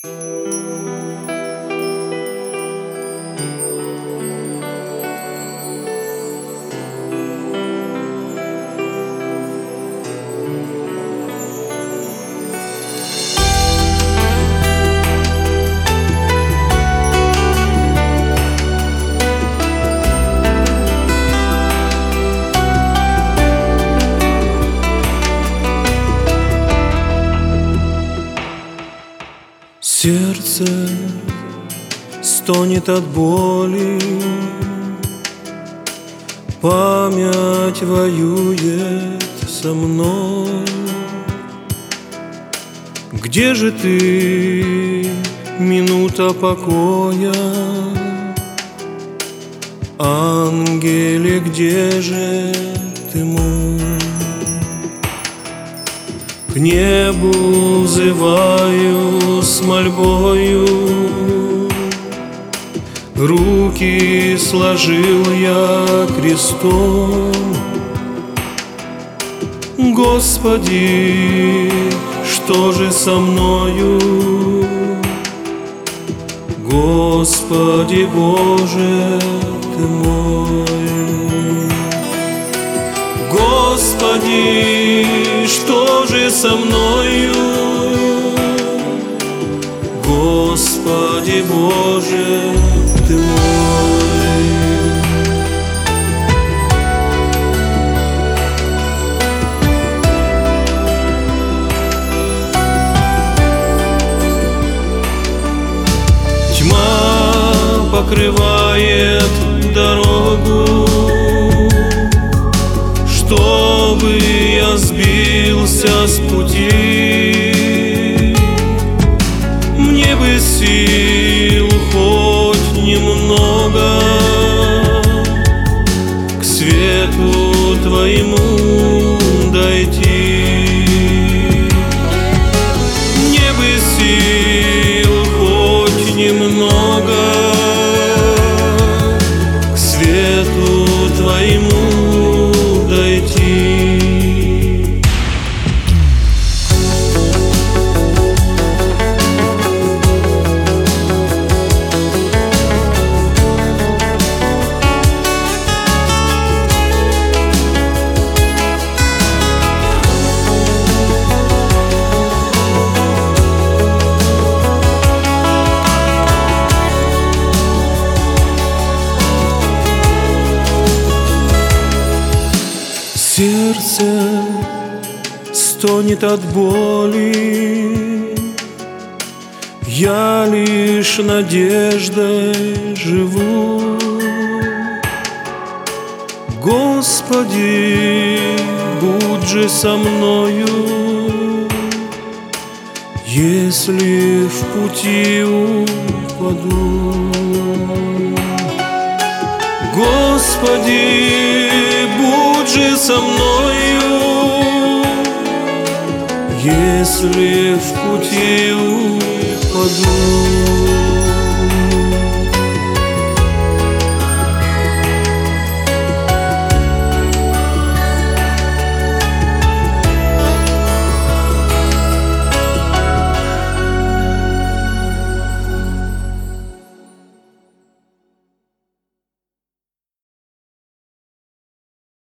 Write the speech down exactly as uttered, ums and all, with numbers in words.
Сердце стонет от боли, память воюет со мной. Где же ты, минута покоя? Ангеле, где же ты мой? К небу взываю с мольбою, руки сложил я крестом. Господи, что же со мною? Господи Боже ты мой. Господи, что же со мною? Господи Боже ты мой. Тьма покрывает дорогу, чтобы я сбился с пути. Мне бы сил хоть немного к свету Твоему дойти. Мне бы сил хоть немного к свету Твоему дойти. Сердце стонет от боли, я лишь надеждой живу. Господи, будь же со мною, если в пути упаду. Господи, будь же со мною, если в пути упаду.